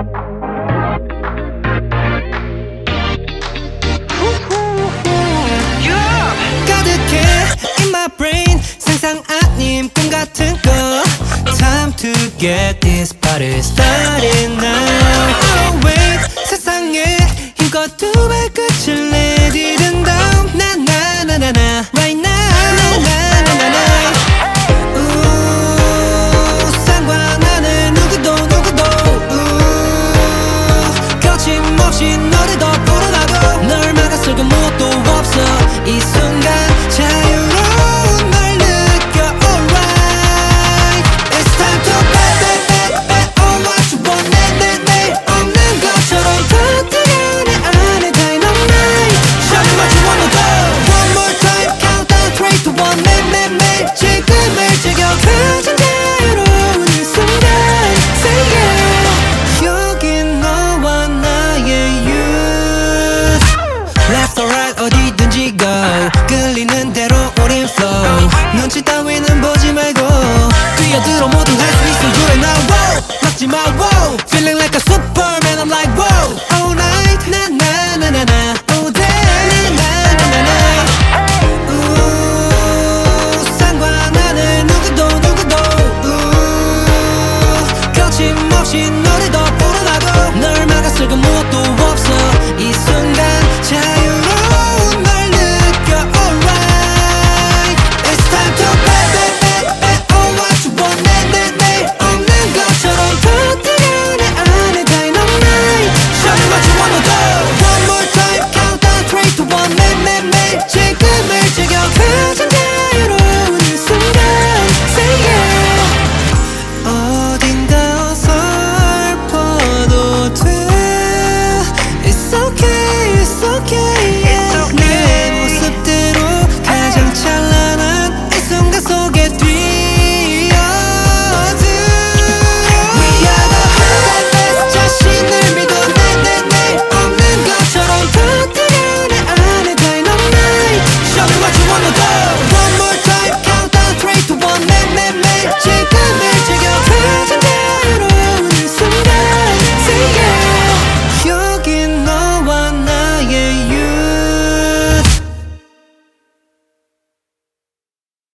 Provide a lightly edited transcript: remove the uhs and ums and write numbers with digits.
가득해 in my brain 상상 아님 꿈 같은 거 Time to get this party started now Oh wait 세상에 힘껏 두 발끝을 내디딘 다음 나나나나나 right now 나나나나나 상관하는 누구도 거침없이 너를 더 불어나고 널 막아설 그 무엇도 없어 이 순간 자유로운 널 느껴 alright It's time to bet on what you want 내 없는 것처럼 터뜨려 내 안에 dynamite Show me what you wanna do One more time countdown 3, 2, 1 매매매 지금을 즐겨 가장 자유로운 이 순간 Say yeah 여긴 너와 나의 youth Left or right 어디든지 go 끌리는 대로 우린 flow 눈치 따위는 보지 말고 뛰어들어 모두 할 수 있어 You and I wow 막지마 wow Feeling like a superman I'm like wow All night 나나나나나 all day 나나나나나 상관하는 누구도 거침없이 너를 더 불어나고 널 막아설 그 무엇도 없어